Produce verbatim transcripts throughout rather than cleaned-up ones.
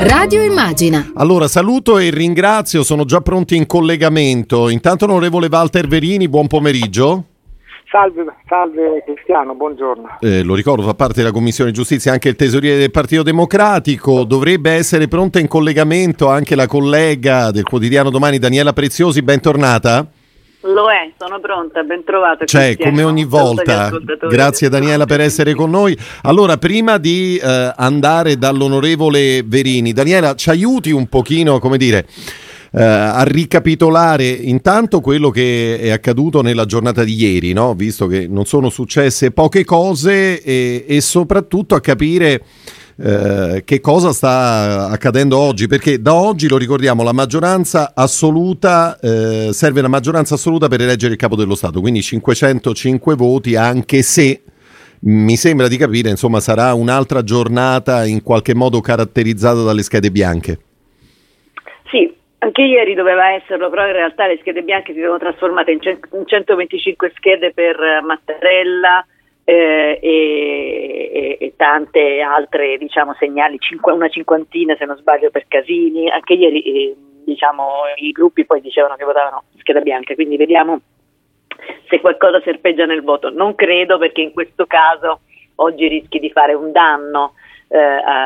Radio Immagina. Allora saluto e ringrazio, sono già pronti in collegamento. Intanto onorevole Walter Verini, buon pomeriggio. Salve, salve Cristiano, buongiorno. Eh, lo ricordo, fa parte della Commissione Giustizia anche il tesoriere del Partito Democratico. Dovrebbe essere pronta in collegamento anche la collega del quotidiano Domani, Daniela Preziosi, bentornata. Lo è, sono pronta, ben trovata. Cioè, come ogni volta. Grazie Daniela per essere con noi. Allora, prima di eh, andare dall'onorevole Verini, Daniela, ci aiuti un pochino, come dire, eh, a ricapitolare intanto quello che è accaduto nella giornata di ieri, no? Visto che non sono successe poche cose e, e soprattutto a capire Eh, che cosa sta accadendo oggi, perché da oggi, lo ricordiamo, la maggioranza assoluta eh, serve la maggioranza assoluta per eleggere il capo dello Stato, quindi cinquecentocinque voti, anche se mi sembra di capire, insomma, sarà un'altra giornata in qualche modo caratterizzata dalle schede bianche. Sì, anche ieri doveva esserlo, però in realtà le schede bianche si sono trasformate in centoventicinque schede per Mattarella Eh, e, e, e tante altre, diciamo, segnali, cinqu- una cinquantina se non sbaglio per Casini. Anche ieri eh, diciamo i gruppi poi dicevano che votavano scheda bianca, quindi vediamo se qualcosa serpeggia nel voto. Non credo, perché in questo caso oggi rischi di fare un danno eh,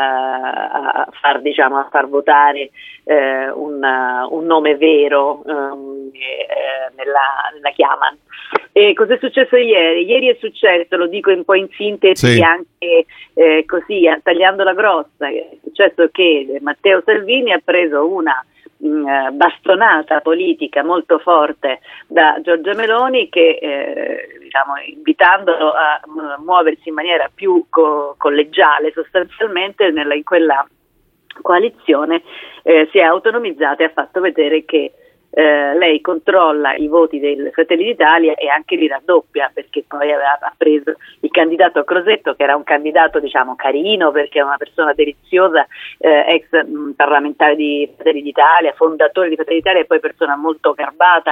a, a far, diciamo, a far votare eh, un, un nome vero um, eh, nella, nella chiama. E cosa è successo ieri? Ieri è successo, lo dico un po' in sintesi, sì, anche eh, così, tagliando la grossa, è successo che Matteo Salvini ha preso una mh, bastonata politica molto forte da Giorgia Meloni, che eh, diciamo, invitandolo a m- muoversi in maniera più co- collegiale sostanzialmente nella, in quella coalizione, eh, si è autonomizzata e ha fatto vedere che Eh, lei controlla i voti del Fratelli d'Italia e anche li raddoppia, perché poi aveva preso il candidato Crosetto, che era un candidato, diciamo, carino, perché è una persona deliziosa, eh, ex mh, parlamentare di Fratelli d'Italia, fondatore di Fratelli d'Italia e poi persona molto garbata,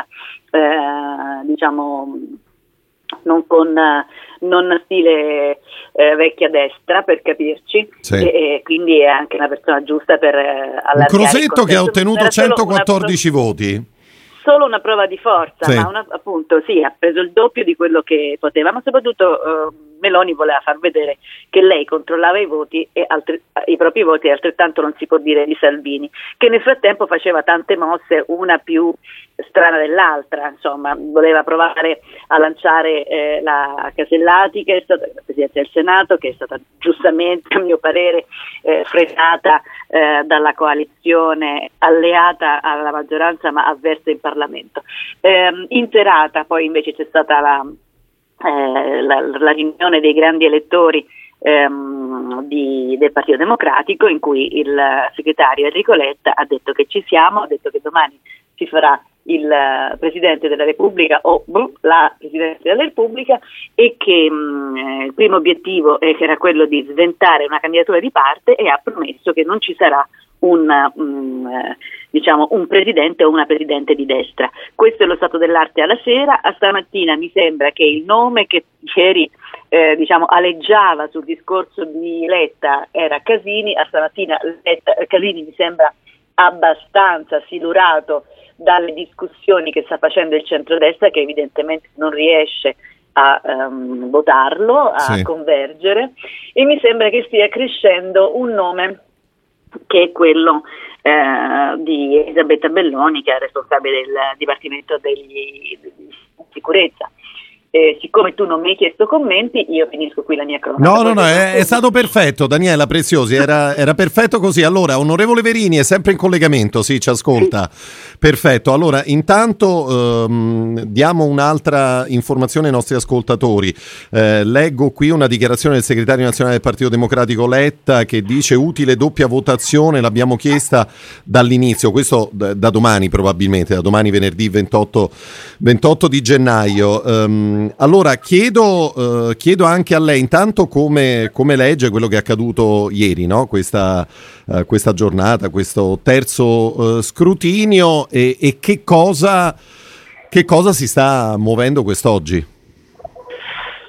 eh, diciamo non con non stile eh, vecchia destra, per capirci, sì, e, e quindi è anche una persona giusta per eh, allargare. Un Crosetto che ha ottenuto centoquattordici una... voti. Solo una prova di forza, sì, ma una, appunto sì, ha preso il doppio di quello che poteva, ma soprattutto eh, Meloni voleva far vedere che lei controllava i voti e altri, i propri voti, e altrettanto non si può dire di Salvini, che nel frattempo faceva tante mosse, una più strana dell'altra, insomma, voleva provare a lanciare eh, la Casellati, che è stata la Presidente del Senato, che è stata giustamente, a mio parere, eh, frenata eh, dalla coalizione alleata alla maggioranza ma avversa in Parlamento. Eh, in serata poi invece c'è stata la, eh, la, la riunione dei grandi elettori ehm, di, del Partito Democratico, in cui il segretario Enrico Letta ha detto che ci siamo, ha detto che domani si farà il Presidente della Repubblica o boh, la Presidente della Repubblica, e che mh, il primo obiettivo eh, era quello di sventare una candidatura di parte, e ha promesso che non ci sarà un, um, diciamo, un presidente o una presidente di destra. Questo è lo stato dell'arte alla sera. A stamattina mi sembra che il nome che ieri eh, diciamo aleggiava sul discorso di Letta era Casini. A stamattina Letta, Casini mi sembra abbastanza silurato dalle discussioni che sta facendo il centrodestra, che evidentemente non riesce a um, votarlo, a sì. convergere, e mi sembra che stia crescendo un nome che è quello eh, di Elisabetta Belloni, che è responsabile del Dipartimento degli, di sicurezza. Eh, siccome tu non mi hai chiesto commenti, io finisco qui la mia cronaca. No, no, no, è, è stato perfetto, Daniela Preziosi, era, era perfetto così. Allora, onorevole Verini è sempre in collegamento, sì, ci ascolta. Sì. Perfetto, allora intanto ehm, diamo un'altra informazione ai nostri ascoltatori. Eh, leggo qui una dichiarazione del segretario nazionale del Partito Democratico Letta, che dice: utile doppia votazione, l'abbiamo chiesta dall'inizio, questo da, da domani probabilmente, da domani venerdì ventotto, ventotto di gennaio. Um, allora chiedo, uh, chiedo anche a lei intanto come, come legge quello che è accaduto ieri, no? Questa, uh, questa giornata, questo terzo uh, scrutinio, e, e che cosa, che cosa si sta muovendo quest'oggi? Sì,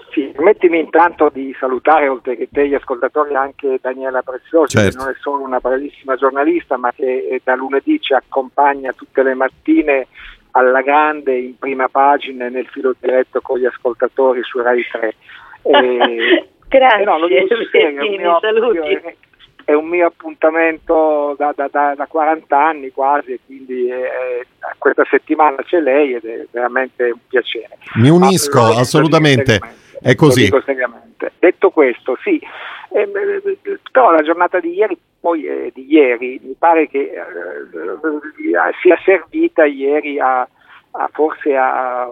Permettimi intanto di salutare, oltre che te, gli ascoltatori, anche Daniela Preziosi, certo, che non è solo una bravissima giornalista, ma che da lunedì ci accompagna tutte le mattine alla grande in prima pagina e nel filo diretto con gli ascoltatori su Rai tre. E, Grazie, eh no, lo dico serio, Bettini, è, un mio, saluti. È, è un mio appuntamento da, da, da, da quaranta anni quasi, e quindi eh, questa settimana c'è lei ed è veramente un piacere. Mi unisco, ma, assolutamente, è così. Lo dico seriamente. Detto questo, sì, eh, però la giornata di ieri, poi eh, di ieri, mi pare che eh, sia servita ieri a, a forse a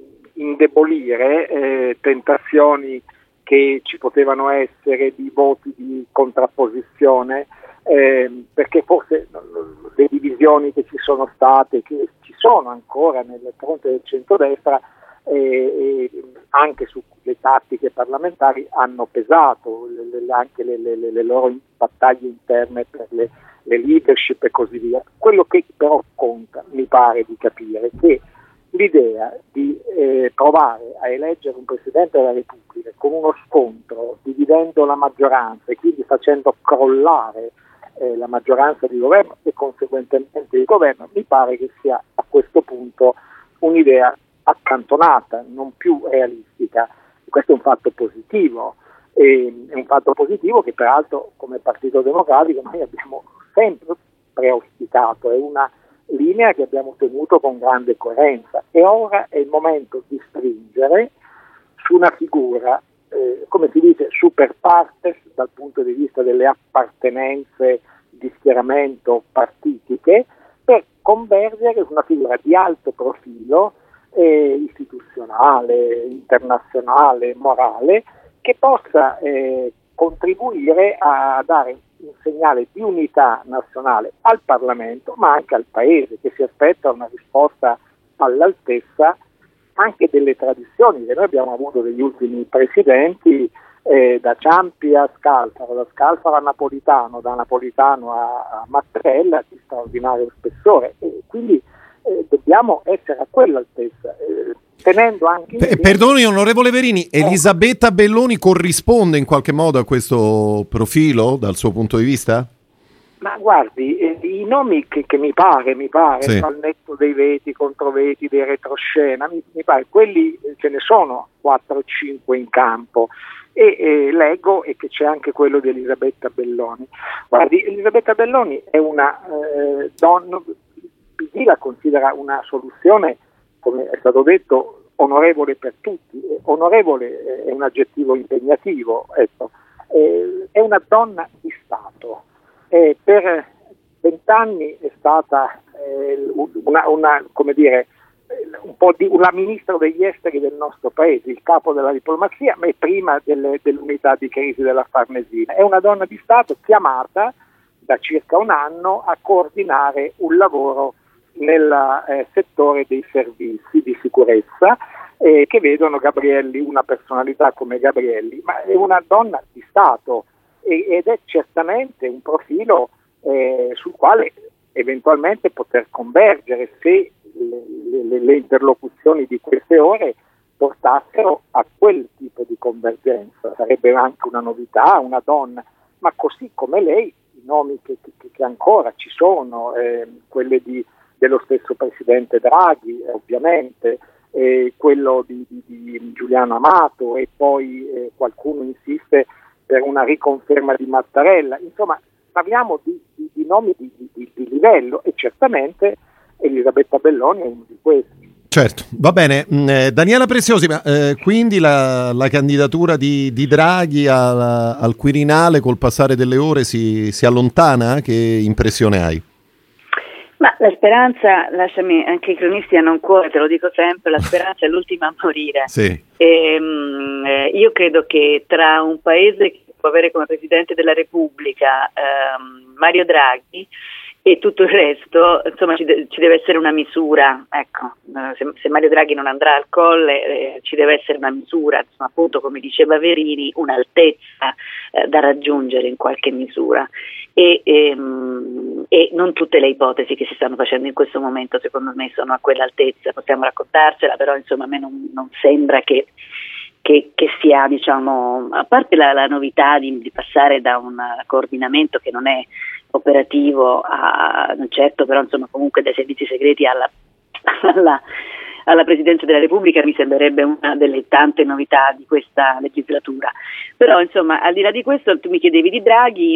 indebolire eh, tentazioni che ci potevano essere di voti di contrapposizione, eh, perché forse le divisioni che ci sono state, che ci sono ancora nel fronte del centrodestra, eh, eh, anche sulle tattiche parlamentari, hanno pesato le, le, anche le, le, le loro battaglie interne per le, le leadership e così via. Quello che però conta, mi pare di capire, che l'idea di eh, provare a eleggere un Presidente della Repubblica con uno scontro, dividendo la maggioranza e quindi facendo crollare eh, la maggioranza di governo e conseguentemente il governo, mi pare che sia a questo punto un'idea accantonata, non più realistica. Questo è un fatto positivo, e, è un fatto positivo che peraltro come Partito Democratico noi abbiamo sempre preauspicato, è una linea che abbiamo tenuto con grande coerenza, e ora è il momento di stringere su una figura, eh, come si dice, super partes dal punto di vista delle appartenenze di schieramento partitiche, per convergere su una figura di alto profilo eh, istituzionale, internazionale, morale, che possa eh, contribuire a dare un segnale di unità nazionale al Parlamento, ma anche al Paese, che si aspetta una risposta all'altezza anche delle tradizioni che noi abbiamo avuto degli ultimi presidenti, eh, da Ciampi a Scalfaro, da Scalfaro a Napolitano, da Napolitano a, a Mattarella, di straordinario spessore, e quindi eh, dobbiamo essere a quell'altezza, eh, tenendo anche... P- perdoni onorevole Verini, Elisabetta Belloni corrisponde in qualche modo a questo profilo dal suo punto di vista? Ma guardi, eh, i nomi che, che mi pare, mi pare, sì, al netto dei veti, controveti, dei retroscena, mi, mi pare, quelli eh, ce ne sono quattro o cinque in campo, e eh, leggo e che c'è anche quello di Elisabetta Belloni. Guardi, Elisabetta Belloni è una eh, donna, P D la considera una soluzione, come è stato detto, onorevole per tutti. Onorevole è un aggettivo impegnativo, ecco. Eh, è una donna di Stato. Eh, per vent'anni è stata eh, una, una, come dire, un po' di una ministro degli esteri del nostro paese, il capo della diplomazia, ma prima delle, dell'unità di crisi della Farnesina. È una donna di Stato chiamata da circa un anno a coordinare un lavoro nel eh, settore dei servizi di sicurezza, eh, che vedono Gabrielli, una personalità come Gabrielli, ma è una donna di Stato, e, ed è certamente un profilo eh, sul quale eventualmente poter convergere se le, le, le interlocuzioni di queste ore portassero a quel tipo di convergenza. Sarebbe anche una novità, una donna, ma così come lei i nomi che, che, che ancora ci sono, eh, quelle di dello stesso presidente Draghi, ovviamente, eh, quello di, di, di Giuliano Amato, e poi eh, qualcuno insiste per una riconferma di Mattarella. Insomma, parliamo di, di, di nomi di, di, di livello, e certamente Elisabetta Belloni è uno di questi. Certo, va bene. Eh, Daniela Preziosi, ma eh, quindi la, la candidatura di, di Draghi al, al Quirinale col passare delle ore si, si allontana? Che impressione hai? Ma la speranza, lasciami, anche i cronisti hanno un cuore, te lo dico sempre, la speranza è l'ultima a morire. Sì. E, mh, eh, io credo che tra un paese che può avere come Presidente della Repubblica ehm, Mario Draghi e tutto il resto, insomma, ci, de- ci deve essere una misura, ecco, se, se Mario Draghi non andrà al Colle eh, ci deve essere una misura, insomma, appunto, come diceva Verini, un'altezza eh, da raggiungere in qualche misura, e, e, mh, e non tutte le ipotesi che si stanno facendo in questo momento secondo me sono a quell'altezza, possiamo raccontarcela, però insomma a me non, non sembra che che, che sia, diciamo, a parte la, la novità di, di passare da un coordinamento che non è operativo a, non certo, però insomma comunque dai servizi segreti alla, alla, alla Presidenza della Repubblica, mi sembrerebbe una delle tante novità di questa legislatura. Però insomma, al di là di questo, tu mi chiedevi di Draghi,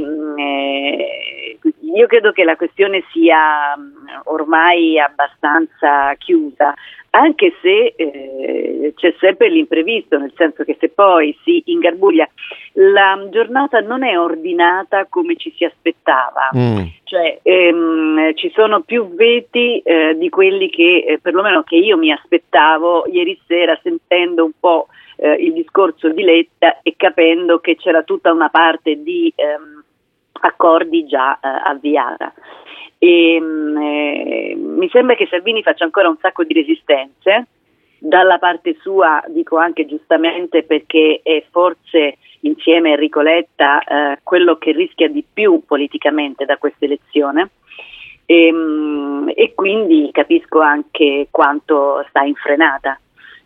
eh, io credo che la questione sia ormai abbastanza chiusa, anche se eh, c'è sempre l'imprevisto, nel senso che se poi si ingarbuglia, la giornata non è ordinata come ci si aspettava, mm. cioè ehm, ci sono più veti eh, di quelli che eh, perlomeno che io mi aspettavo ieri sera, sentendo un po' eh, il discorso di Letta e capendo che c'era tutta una parte di ehm, accordi già eh, avviata. E, eh, mi sembra che Salvini faccia ancora un sacco di resistenze, dalla parte sua dico anche giustamente, perché è forse insieme a Enrico Letta eh, quello che rischia di più politicamente da questa elezione, e, e quindi capisco anche quanto sta in frenata.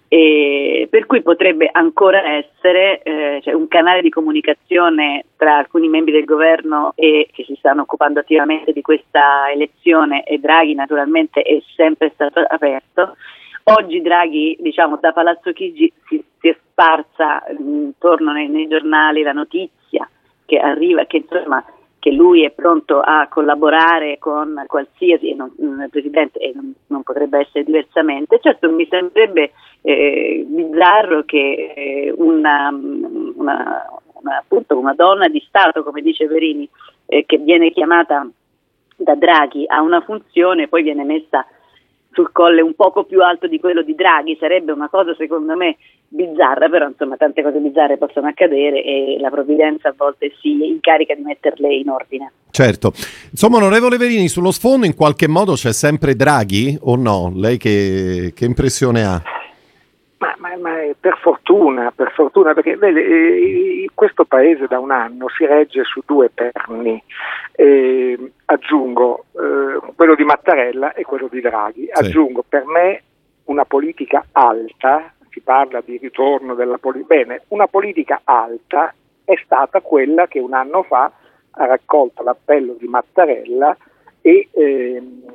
E per cui potrebbe ancora essere eh, cioè un canale di comunicazione tra alcuni membri del governo e che si stanno occupando attivamente di questa elezione, e Draghi naturalmente è sempre stato aperto. Oggi Draghi, diciamo, da Palazzo Chigi si, si è sparsa intorno nei, nei giornali la notizia che arriva, che insomma che lui è pronto a collaborare con qualsiasi non, il Presidente, e non, non potrebbe essere diversamente. Certo, mi sembrerebbe eh, bizzarro che eh, una, una, una, appunto una donna di Stato, come dice Verini, eh, che viene chiamata da Draghi a una funzione, poi viene messa sul colle un poco più alto di quello di Draghi. Sarebbe una cosa secondo me bizzarra, però insomma tante cose bizzarre possono accadere e la provvidenza a volte si incarica di metterle in ordine. Certo. Insomma, onorevole Verini, sullo sfondo in qualche modo c'è sempre Draghi o no? Lei che, che impressione ha? Ma, ma, ma per fortuna, per fortuna, perché vede, eh, questo paese da un anno si regge su due perni, eh, aggiungo eh, quello di Mattarella e quello di Draghi, sì. Aggiungo per me una politica alta, si parla di ritorno della politica, bene, una politica alta è stata quella che un anno fa ha raccolto l'appello di Mattarella e eh,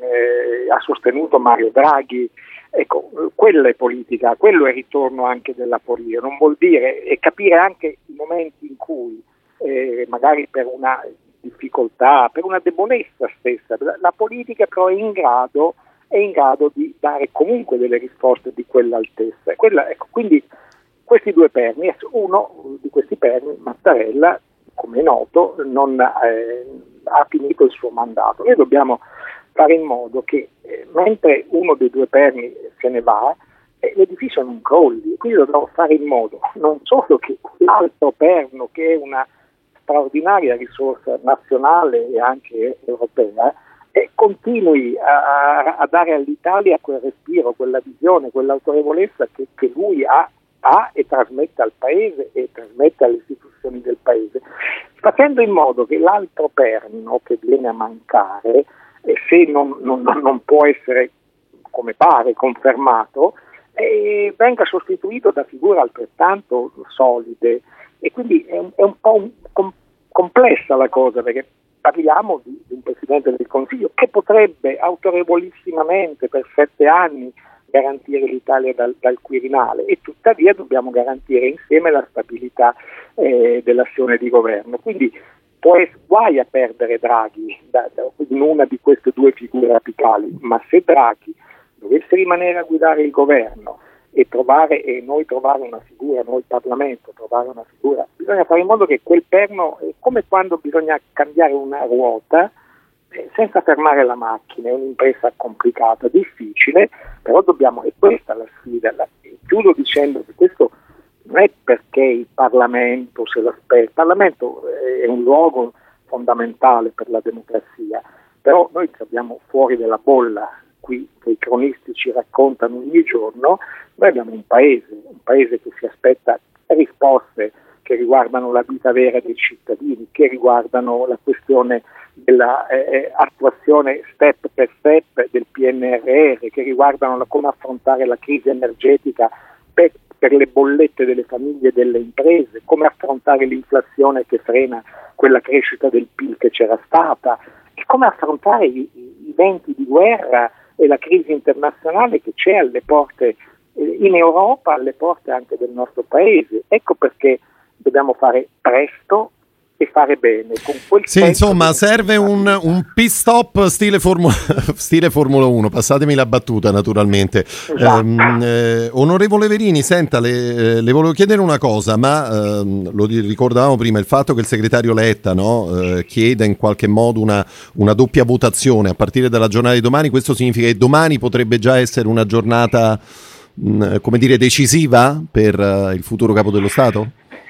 eh, ha sostenuto Mario Draghi. Ecco, quella è politica, quello è il ritorno anche della politica, non vuol dire, e capire anche i momenti in cui eh, magari per una difficoltà, per una debolezza stessa, la politica però è in grado, è in grado di dare comunque delle risposte di quell'altezza. Quella, ecco, quindi questi due perni, uno di questi perni, Mattarella, come è noto, non eh, ha finito il suo mandato. Noi dobbiamo fare in modo che eh, mentre uno dei due perni se ne va, eh, l'edificio non crolli, quindi dobbiamo fare in modo non solo che l'altro perno, che è una straordinaria risorsa nazionale e anche europea, eh, continui a, a dare all'Italia quel respiro, quella visione, quell'autorevolezza che, che lui ha, ha e trasmette al Paese e trasmette alle istituzioni del Paese, facendo in modo che l'altro perno che viene a mancare, e se non, non, non può essere, come pare, confermato, eh, venga sostituito da figure altrettanto solide. E quindi è un, è un po' un, com, complessa la cosa, perché parliamo di, di un Presidente del Consiglio che potrebbe autorevolissimamente per sette anni garantire l'Italia dal, dal Quirinale, e tuttavia dobbiamo garantire insieme la stabilità eh, dell'azione di governo. Quindi può essere, guai a perdere Draghi da, da, in una di queste due figure apicali, ma se Draghi dovesse rimanere a guidare il governo e trovare e noi trovare una figura, noi il Parlamento trovare una figura, bisogna fare in modo che quel perno è come quando bisogna cambiare una ruota eh, senza fermare la macchina. È un'impresa complicata, difficile, però dobbiamo, e questa è la sfida. La, chiudo dicendo che questo non è perché il Parlamento se lo aspetta, il Parlamento è un luogo fondamentale per la democrazia, però noi che abbiamo fuori della bolla qui che i cronisti ci raccontano ogni giorno, noi abbiamo un paese, un paese che si aspetta risposte che riguardano la vita vera dei cittadini, che riguardano la questione della eh, attuazione step per step del P N R R, che riguardano la, come affrontare la crisi energetica per, per le bollette delle famiglie e delle imprese, come affrontare l'inflazione che frena quella crescita del P I L che c'era stata, e come affrontare i, i venti di guerra e la crisi internazionale che c'è alle porte eh, in Europa, alle porte anche del nostro paese. Ecco perché dobbiamo fare presto e fare bene. Con quel sì, insomma, serve un, un pit stop stile, Formu- stile Formula uno, passatemi la battuta naturalmente. Esatto. Ehm, eh, onorevole Verini, senta, le, le volevo chiedere una cosa, ma ehm, lo ricordavamo prima, il fatto che il segretario Letta, no, eh, chieda in qualche modo una, una doppia votazione a partire dalla giornata di domani, questo significa che domani potrebbe già essere una giornata, mh, come dire, decisiva per uh, il futuro capo dello Stato?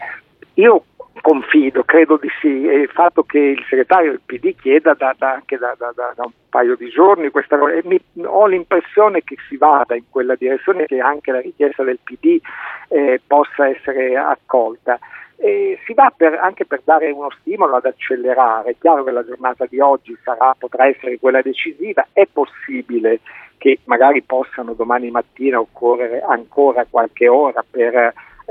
Io confido, credo di sì, e il fatto che il segretario del P D chieda da, da, anche da, da, da un paio di giorni questa cosa, e mi, ho l'impressione che si vada in quella direzione, che anche la richiesta del P D eh, possa essere accolta. E si va per, anche per dare uno stimolo ad accelerare. È chiaro che la giornata di oggi sarà, potrà essere quella decisiva, è possibile che magari possano domani mattina occorrere ancora qualche ora per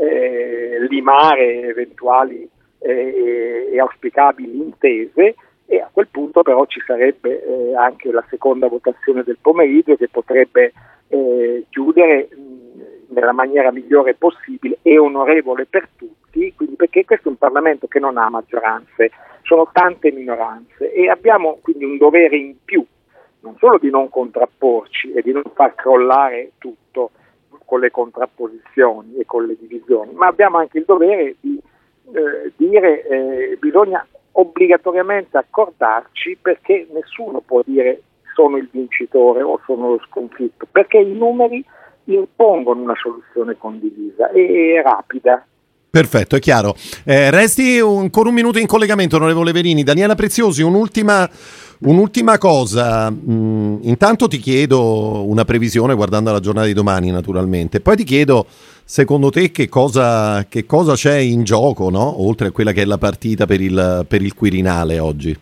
eh, limare eventuali eh, e auspicabili intese, e a quel punto però ci sarebbe eh, anche la seconda votazione del pomeriggio che potrebbe eh, chiudere mh, nella maniera migliore possibile e onorevole per tutti, quindi, perché questo è un Parlamento che non ha maggioranze, sono tante minoranze e abbiamo quindi un dovere in più, non solo di non contrapporci e di non far crollare tutto con le contrapposizioni e con le divisioni, ma abbiamo anche il dovere di eh, dire eh, bisogna obbligatoriamente accordarci, perché nessuno può dire sono il vincitore o sono lo sconfitto, perché i numeri impongono una soluzione condivisa e rapida. Perfetto, è chiaro. Eh, resti ancora un minuto in collegamento, onorevole Verini. Daniela Preziosi, un'ultima, un'ultima cosa. Mm, intanto ti chiedo una previsione guardando la giornata di domani, naturalmente. Poi ti chiedo, secondo te, che cosa, che cosa c'è in gioco, no? Oltre a quella che è la partita per il, per il Quirinale oggi.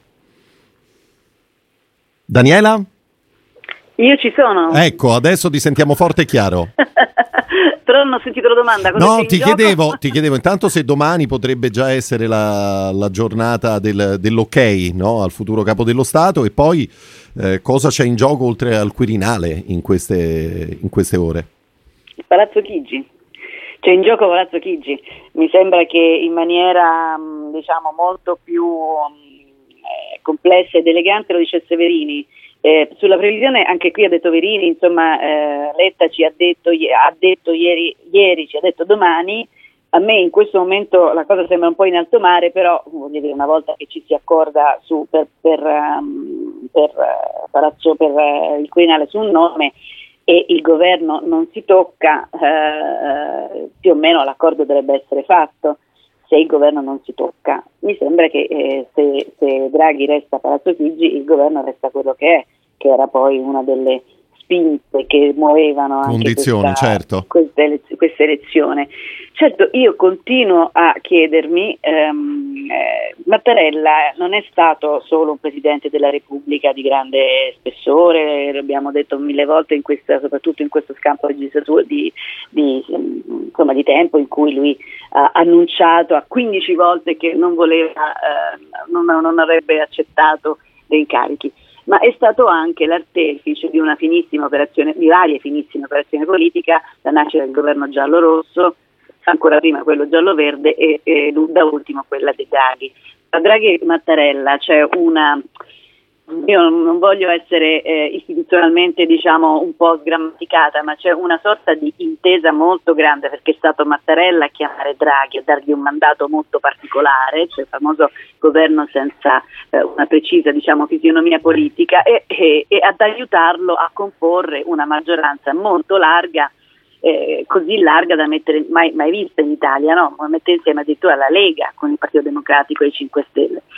Daniela? Io ci sono. Ecco, adesso ti sentiamo forte e chiaro. Però non ho sentito la domanda. Cosa no, ti chiedevo, ti chiedevo intanto se domani potrebbe già essere la, la giornata del, dell'ok, no, al futuro capo dello Stato, e poi eh, cosa c'è in gioco oltre al Quirinale in queste, in queste ore? Il Palazzo Chigi. C'è in gioco Palazzo Chigi. Mi sembra che in maniera diciamo molto più eh, complessa ed elegante lo dice Severini. Eh, sulla previsione anche qui ha detto Verini, insomma eh, Letta ci ha detto, ha detto ieri, ieri ci ha detto domani. A me in questo momento la cosa sembra un po' in alto mare, però voglio dire, una volta che ci si accorda su per, per, um, per, uh, palazzo, per uh, il Quirinale su un nome e il governo non si tocca, uh, più o meno l'accordo dovrebbe essere fatto. Se il governo non si tocca, mi sembra che eh, se, se Draghi resta a Palazzo Chigi, il governo resta quello che è, che era poi una delle spinte che muovevano anche condizioni, questa, certo. questa, elez- questa elezione. Certo, io continuo a chiedermi, ehm, eh, Mattarella non è stato solo un Presidente della Repubblica di grande spessore, l'abbiamo detto mille volte, in questa, soprattutto in questo scampo legislativo di, di, insomma, di tempo in cui lui ha annunciato a quindici volte che non voleva, eh, non, non avrebbe accettato dei incarichi. Ma è stato anche l'artefice di una finissima operazione, di varie finissime operazioni politica, la nascita del governo giallo-rosso, ancora prima quello giallo-verde e, e da ultimo quella dei Draghi. Tra Draghi e Mattarella c'è una, io non voglio essere eh, istituzionalmente diciamo un po' sgrammaticata, ma c'è una sorta di intesa molto grande, perché è stato Mattarella a chiamare Draghi, a dargli un mandato molto particolare, cioè il famoso governo senza eh, una precisa diciamo fisionomia politica, e, e, e ad aiutarlo a comporre una maggioranza molto larga, eh, così larga da mettere mai, mai vista in Italia, no? Mette insieme addirittura la Lega con il Partito Democratico e i cinque Stelle.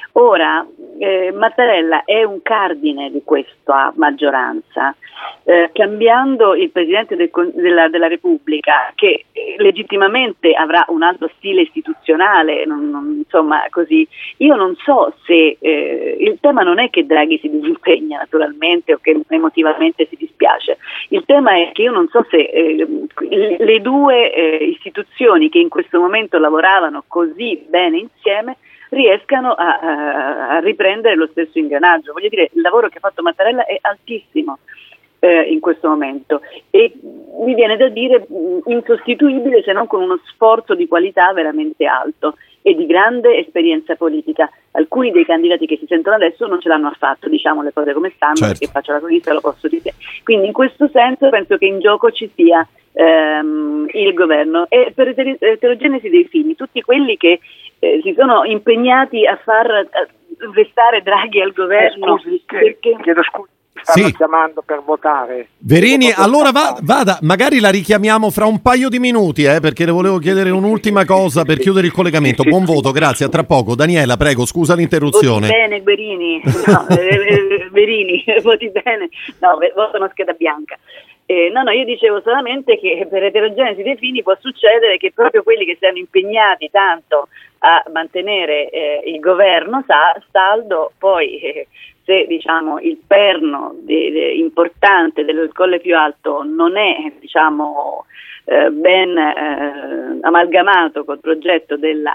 Ora, eh, Mattarella è un cardine di questa maggioranza, eh, cambiando il Presidente del, della, della Repubblica, che eh, legittimamente avrà un altro stile istituzionale, non, non, insomma così. Io non so se eh, il tema non è che Draghi si disimpegna naturalmente o che emotivamente si dispiace, il tema è che io non so se eh, le due eh, istituzioni che in questo momento lavoravano così bene insieme riescano a, a, a riprendere lo stesso ingranaggio. Voglio dire, il lavoro che ha fatto Mattarella è altissimo eh, in questo momento e mi viene da dire insostituibile se non con uno sforzo di qualità veramente alto e di grande esperienza politica. Alcuni dei candidati che si sentono adesso non ce l'hanno affatto, diciamo le cose come stanno, certo. Perché faccio la cronista, lo posso dire. Quindi in questo senso penso che in gioco ci sia ehm, il governo e per eterogenesi dei fini, tutti quelli che Eh, si sono impegnati a far uh, restare Draghi al governo. Eh, scusi, perché... chiedo scusa, stanno sì. chiamando per votare. Verini, allora va, vada, magari la richiamiamo fra un paio di minuti, eh, perché le volevo chiedere un'ultima cosa per chiudere il collegamento. Buon voto, grazie, a tra poco. Daniela, prego, scusa l'interruzione. Voti bene, Guerini. No, eh, Verini, voti bene. No, voto una scheda bianca. Eh, no, no, io dicevo solamente che per eterogenesi dei fini può succedere che proprio quelli che si hanno impegnati tanto a mantenere eh, il governo sa, saldo, poi eh, se diciamo il perno de, de, importante del colle più alto non è diciamo eh, ben eh, amalgamato col progetto della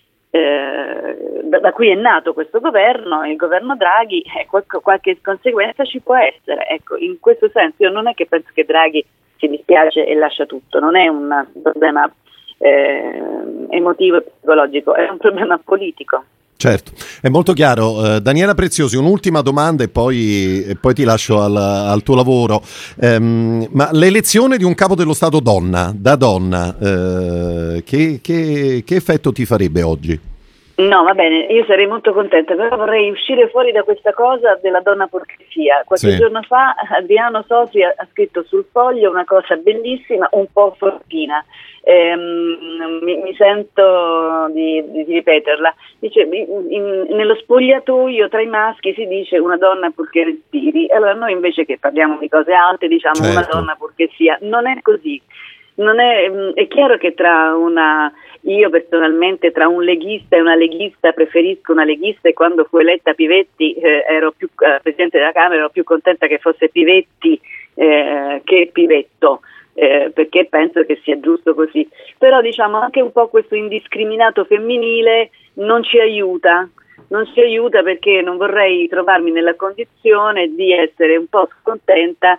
Eh, da, da cui è nato questo governo, il governo Draghi, eh, qualche, qualche conseguenza ci può essere. Ecco, in questo senso io non è che penso che Draghi si dispiace e lascia tutto, non è un problema eh, emotivo e psicologico, è un problema politico. Certo, è molto chiaro. Uh, Daniela Preziosi, un'ultima domanda e poi, e poi ti lascio al, al tuo lavoro. Um, ma l'elezione di un capo dello Stato donna, da donna, uh, che, che, che effetto ti farebbe oggi? No, va bene, io sarei molto contenta, però vorrei uscire fuori da questa cosa della donna porchesia. Qualche sì. giorno fa Adriano Sosri ha, ha scritto sul Foglio una cosa bellissima, un po' fortina. Ehm, mi, mi sento di, di, di ripeterla. Dice, in, in, nello spogliatoio tra i maschi si dice una donna purché respiri. Allora noi invece che parliamo di cose alte diciamo certo. Una donna purché sia. Non è così. Non è, è chiaro che tra una, io personalmente tra un leghista e una leghista preferisco una leghista e quando fu eletta Pivetti eh, ero più eh, Presidente della Camera ero più contenta che fosse Pivetti eh, che Pivetto eh, perché penso che sia giusto così, però diciamo anche un po' questo indiscriminato femminile non ci aiuta. Non ci aiuta perché non vorrei trovarmi nella condizione di essere un po' scontenta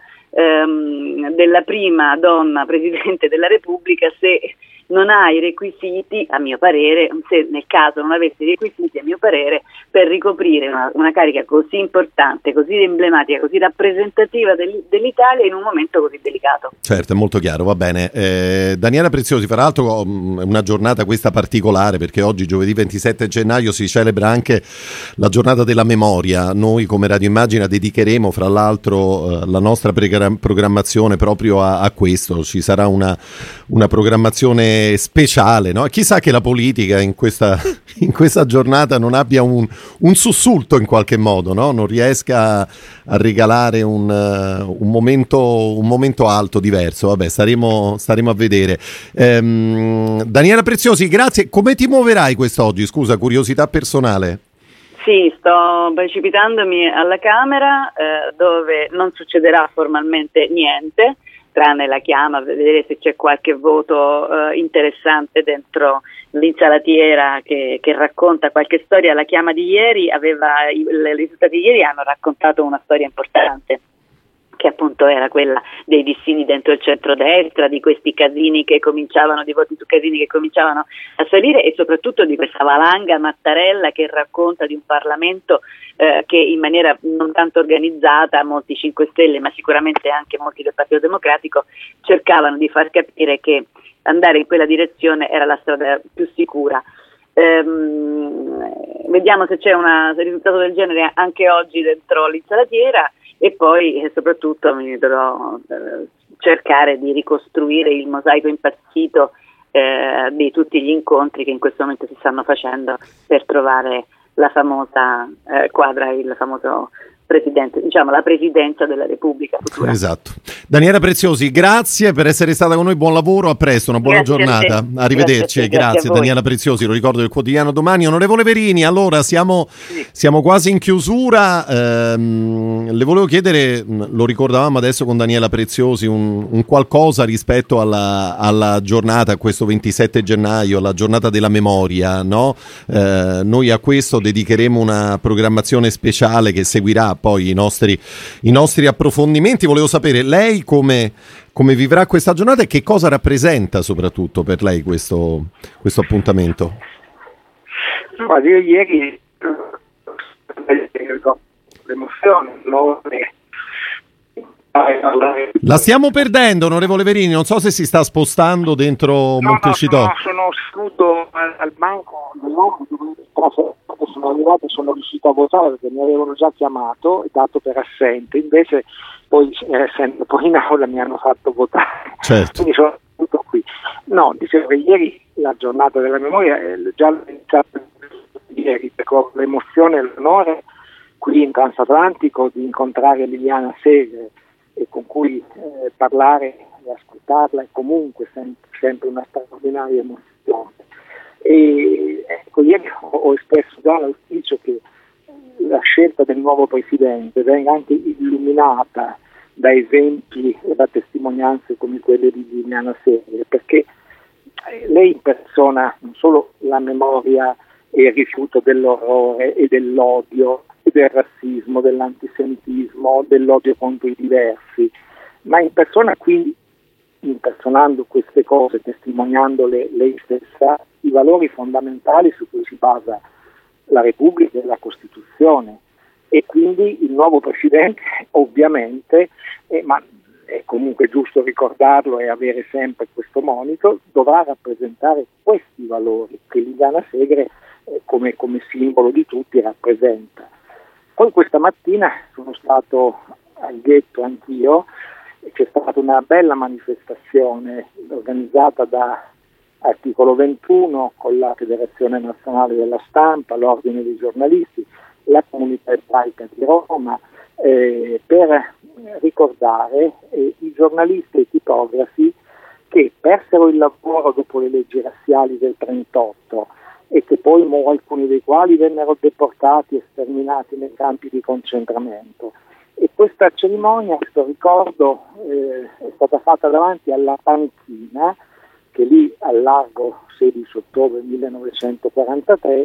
ehm, della prima donna Presidente della Repubblica se non ha i requisiti, a mio parere, se nel caso non avesse i requisiti, a mio parere, per ricoprire una, una carica così importante, così emblematica, così rappresentativa del, dell'Italia in un momento così delicato. Certo, è molto chiaro, va bene. Eh, Daniela Preziosi, fra l'altro è una giornata questa particolare perché oggi, giovedì ventisette gennaio, si celebra anche la giornata della memoria. Noi come Radio Immagina dedicheremo, fra l'altro, eh, la nostra pregra- programmazione proprio a, a questo. Ci sarà una, una programmazione speciale, no? Chissà che la politica in questa, in questa giornata non abbia un, un sussulto in qualche modo, no? Non riesca a, a regalare un, uh, un, momento, un momento alto, diverso. Vabbè, staremo, staremo a vedere. Ehm, Daniela Preziosi, grazie. Come ti muoverai quest'oggi? Scusa, curiosità personale. Sì, sto precipitandomi alla Camera eh, dove non succederà formalmente niente, tranne la chiama, a vedere se c'è qualche voto eh, interessante dentro l'insalatiera che, che racconta qualche storia. La chiama di ieri aveva, i, i risultati di ieri hanno raccontato una storia importante, che appunto era quella dei dissini dentro il centrodestra, di questi casini che cominciavano, di voti su casini che cominciavano a salire e soprattutto di questa valanga Mattarella che racconta di un Parlamento eh, che in maniera non tanto organizzata, molti cinque Stelle ma sicuramente anche molti del Partito Democratico cercavano di far capire che andare in quella direzione era la strada più sicura. Ehm, vediamo se c'è una, se un risultato del genere anche oggi dentro l'insalatiera. E poi eh, soprattutto mi dovrò eh, cercare di ricostruire il mosaico impazzito eh, di tutti gli incontri che in questo momento si stanno facendo per trovare la famosa eh, quadra, il famoso presidente, diciamo la presidenza della Repubblica futura. Esatto. Daniela Preziosi, grazie per essere stata con noi, buon lavoro, a presto, una buona grazie giornata. Arrivederci, grazie, grazie, grazie Daniela Preziosi, lo ricordo del quotidiano Domani. Onorevole Verini, allora siamo, sì. siamo quasi in chiusura, ehm, le volevo chiedere, lo ricordavamo adesso con Daniela Preziosi, un, un qualcosa rispetto alla, alla giornata, a questo ventisette gennaio, alla giornata della memoria, no? Eh, noi a questo dedicheremo una programmazione speciale che seguirà poi i nostri, i nostri approfondimenti. Volevo sapere lei come, come vivrà questa giornata e che cosa rappresenta soprattutto per lei questo, questo appuntamento. Guarda, io ieri l'emozione, l'onore. La stiamo perdendo, onorevole Verini, non so se si sta spostando dentro no, Montecitorio. No, sono, sono seduto al, al banco dell'uomo, sono arrivato e sono riuscito a votare perché mi avevano già chiamato e dato per assente, invece poi essendo poi in aula mi hanno fatto votare, certo. Quindi sono seduto qui. No, dicevo che ieri la giornata della memoria è già iniziata ieri, perché ho l'emozione e l'onore qui in Transatlantico di incontrare Liliana Segre, e con cui eh, parlare e ascoltarla è comunque sempre, sempre una straordinaria emozione. E ecco, ieri ho, ho espresso già l'auspicio che la scelta del nuovo presidente venga anche illuminata da esempi e da testimonianze come quelle di Liliana Segre, perché lei impersona non solo la memoria e il rifiuto dell'orrore e dell'odio, del razzismo, dell'antisemitismo, dell'odio contro i diversi, ma in persona, quindi impersonando queste cose, testimoniandole lei stessa, i valori fondamentali su cui si basa la Repubblica e la Costituzione. E quindi il nuovo Presidente ovviamente, eh, ma è comunque giusto ricordarlo e avere sempre questo monito, dovrà rappresentare questi valori che Liliana Segre eh, come, come simbolo di tutti rappresenta. Poi questa mattina sono stato al ghetto anch'io e c'è stata una bella manifestazione organizzata da Articolo ventuno con la Federazione Nazionale della Stampa, l'Ordine dei Giornalisti, la Comunità Ebraica di Roma, eh, per ricordare eh, i giornalisti e i tipografi che persero il lavoro dopo le leggi razziali del trentotto e che poi alcuni dei quali vennero deportati e sterminati nei campi di concentramento. E questa cerimonia, questo ricordo eh, è stata fatta davanti alla panchina che lì al largo sedici ottobre millenovecentoquarantatré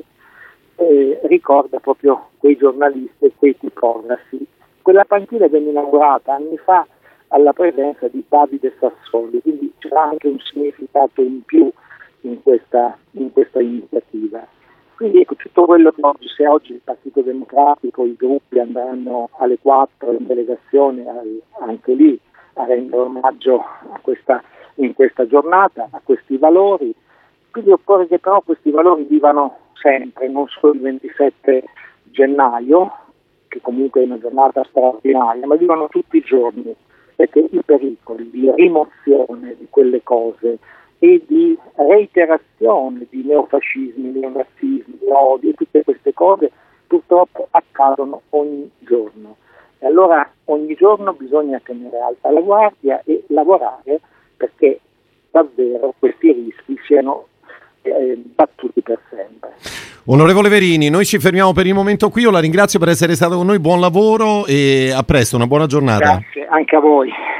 eh, ricorda proprio quei giornalisti e quei tipografi. Quella panchina venne inaugurata anni fa alla presenza di Davide Sassoli, quindi c'era anche un significato in più in questa, in questa iniziativa. Quindi ecco, tutto quello che oggi, se oggi il Partito Democratico, i gruppi andranno alle quattro in delegazione al, anche lì a rendere omaggio a questa, in questa giornata, a questi valori, quindi occorre che però questi valori vivano sempre, non solo il ventisette gennaio, che comunque è una giornata straordinaria, ma vivano tutti i giorni, perché i pericoli di rimozione di quelle cose e di reiterazione di neofascismi, neonazismi, odio e tutte queste cose purtroppo accadono ogni giorno. E allora ogni giorno bisogna tenere alta la guardia e lavorare perché davvero questi rischi siano eh, battuti per sempre. Onorevole Verini, noi ci fermiamo per il momento qui, io la ringrazio per essere stato con noi, buon lavoro e a presto, una buona giornata. Grazie, anche a voi.